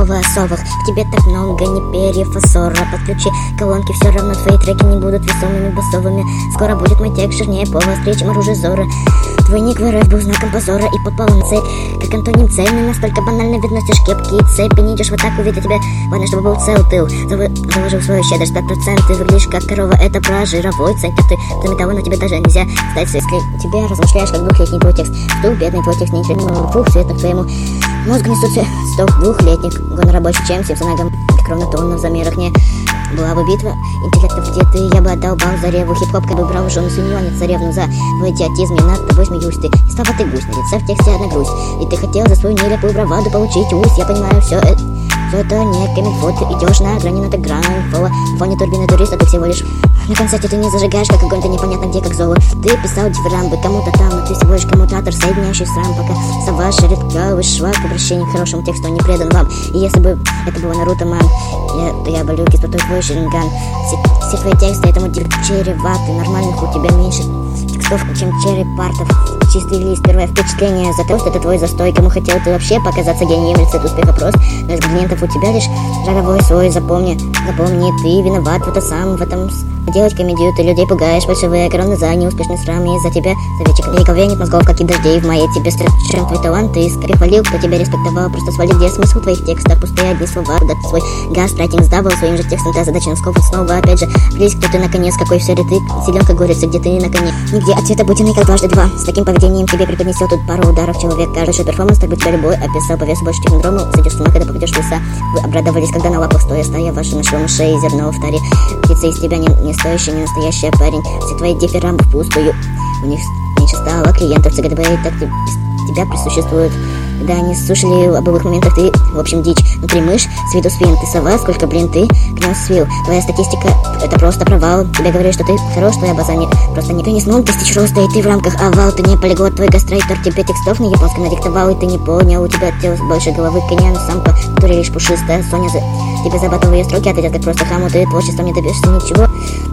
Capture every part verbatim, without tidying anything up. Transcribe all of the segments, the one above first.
слово о совах. В тебе так много не перьев, а ссора. Подключи колонки, все равно твои треки не будут весомыми басовыми. Скоро будет мой текст жирнее повострее, чем оружие Зора. Твой ник в РФ был знаком позора и подпалом цель, как антоним цельный. Настолько банально видно носишь кепки и цепи. Не идешь в атаку, ведь тебе важно, чтобы был цел тыл. Заложил свою щедрость пять процентов. Ты выглядишь как корова, это про жировой центр. Ты кроме того, на тебе даже нельзя стать, если тебе размышляешь как двухлетний твой текст. Стул бедный твой текст, ничего не двух цветных твоему мозгу несутся сток двухлетних. Гон рабочий, чем симпсонагом, как ровнотонно в замерах не была бы битва интеллектов, где ты, я бы отдал бал за реву. Хип-хоп, как бы брал жену свинью, а не царевну. За твой идиотизм я над тобой смеюсь. Ты не слова, ты гусь, на лице в тексте одна грусть. И ты хотел за свою нелепую браваду получить усь. Я понимаю, все это, все это не камильфо. Ты идешь на грани над экраном фола. В фоне турбины туриста ты всего лишь на концерте ты не зажигаешь, как огонь, ты непонятно где, как золо. Ты писал дифирамбы кому-то там, но ты всего лишь коммутатор, соединяющий срам. Пока сова шарит кавы, швак, обращение к хорошему тексту, он не предан вам. И если бы это было Наруто, мам, я, то я болю кислотой твой Шаринган. Все, все твои тексты этому чреваты. Нормальных у тебя меньше текстов, чем черепартов. Чистый лист, первое впечатление. За тост, это твой застой. Кому хотел ты вообще показаться гением, рецепт успеха прост. Но из клиентов у тебя лишь жаровой свой. Запомни, запомни, ты виноват в этом сам, в этом. Делать комедию, ты людей пугаешь, фальшивые короны за неуспешный срам. И из-за тебя советчик веков венит мозгов, как и дождей в моей. Тебе строчим твой талант, ты скорее хвалил, кто тебя респектовал. Просто свали, где смысл твоих текстов, пустые одни слова. Куда ты свой гастрайтинг сдавал своим же текстом, ты задача носков снова. Опять же, близь, кто ты наконец, какой все ли ты силен, как говорится, где ты наконец. Нигде ответа буденный, как дважды два. С таким поведением тебе преподнесел тут пару ударов человек. Каждый перформанс, так бы тебя любой описал. По весу больше технодрому, сойдешь с ума, когда попадешь в леса. Вы обрадовались, когда на лапах стоя стая ваша нашла мышей и зерно в таре. Птица из тебя не, не стоящая, не настоящая. Парень, все твои дифирамбы впустую. У них меньше стало клиентов, ЦГДБ и так тебя присуществуют. Да, они слушали об обоих моментах, ты, в общем, дичь. Внутри мышь, с виду свин, ты сова, сколько, блин, ты гнёз свил. Твоя статистика, это просто провал. Тебе говорят, что ты хорош, твоя база не просто не, ты не смог достичь роста, и ты в рамках овал. Ты не полиглот, твой гастрайтер тебе текстов на японском надиктовал, и ты не понял, у тебя тело больше головы коня, но самка, которая лишь пушистая. Соня за... тебе забатывая строки ответят, как просто хаму, ты творчеством не добьешься ничего.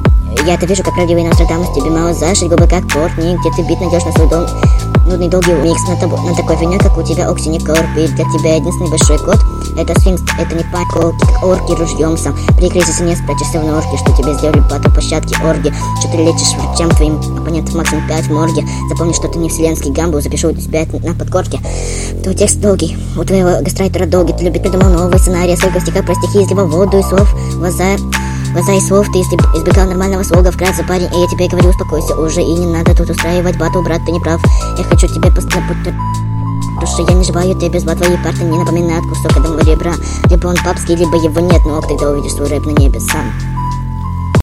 Я это вижу, как правдивый Нострадамус. Тебе мало зашить губы, как Кортни. Где ты бит найдешь на свой дом. Нудный долгий микс на, тобой, на такой фигне, как у тебя Окси не корпит. Для тебя единственный большой кот — это сфинкс, это не паколки, как орки ружьем сам. При кризисе не спрячешься в норке, что тебе сделали батл площадки орги. Что ты лечишь врачам твоим оппонентам максимум пять в морге. Запомни, что ты не вселенский гамбу, запишу тебя на подкорке. Твой текст долгий, у твоего гастрайтера долгий. Ты любит придумал новый сценарий, сколько стихов про стихи изливал воду и слов. Глаза Глаза и слов, ты избегал нормального слога. Вкратце, парень, и я тебе говорю, успокойся уже. И не надо тут устраивать батл, брат, ты не прав. Я хочу тебе постоянно потому что я не желаю тебе зла. Твои парты не напоминают кусок одного ребра. Либо он папский, либо его нет. Но ок, тогда увидишь свой рэп на небе сам.